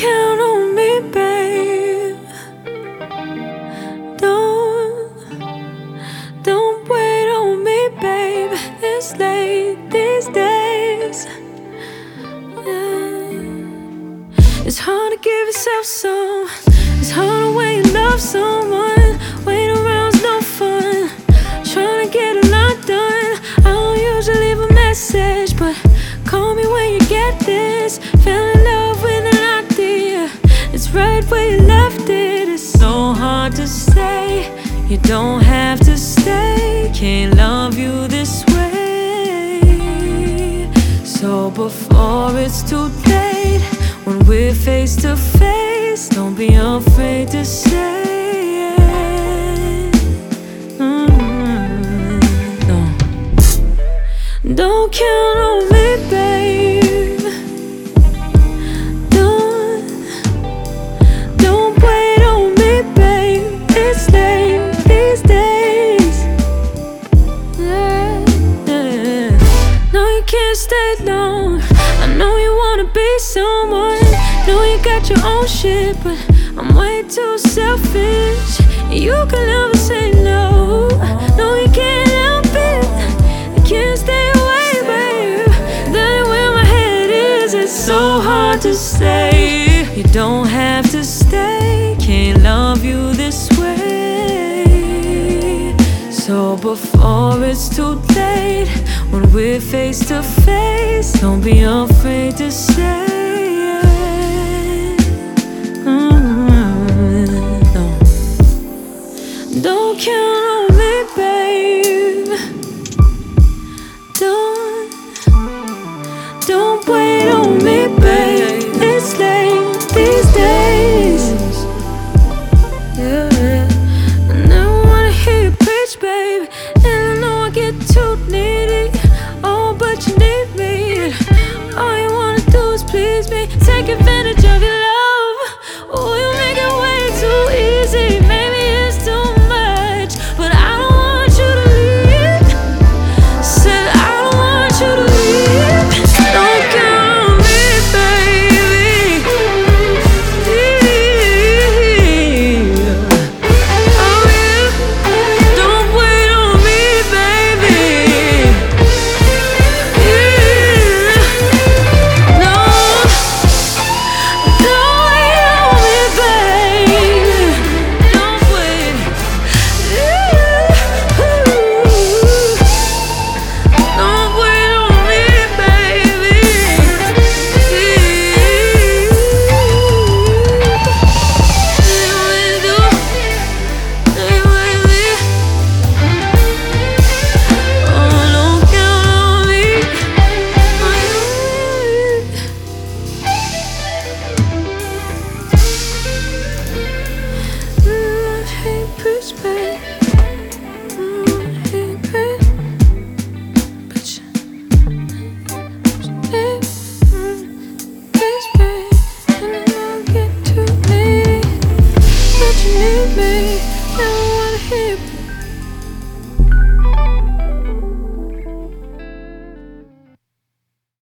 count on me, babe. Don't wait on me, babe. It's late these days. Yeah. It's hard to give yourself some. It's hard to wait and love someone. Waiting around's no fun. Trying to get a lot done. I don't usually leave a message, but call me when you get this. Fell in love with an idea. It's right where you left it. It's so hard to say. You don't have to stay. Can't love you this way. So before it's too late, when we're face to face, don't be afraid to say it. No. Don't count on me, babe. Don't wait on me, babe. It's late these days. Yeah. No, you can't stay long. I know you wanna be someone. Know you got your own shit, but I'm way too selfish. You can never say no. No, you can't help it. I can't stay away, babe. That ain't where my head is. It's so hard to say. You don't have to stay. Can't love you this way. So before it's too late, when we're face to face, don't be afraid to say it. No. Don't count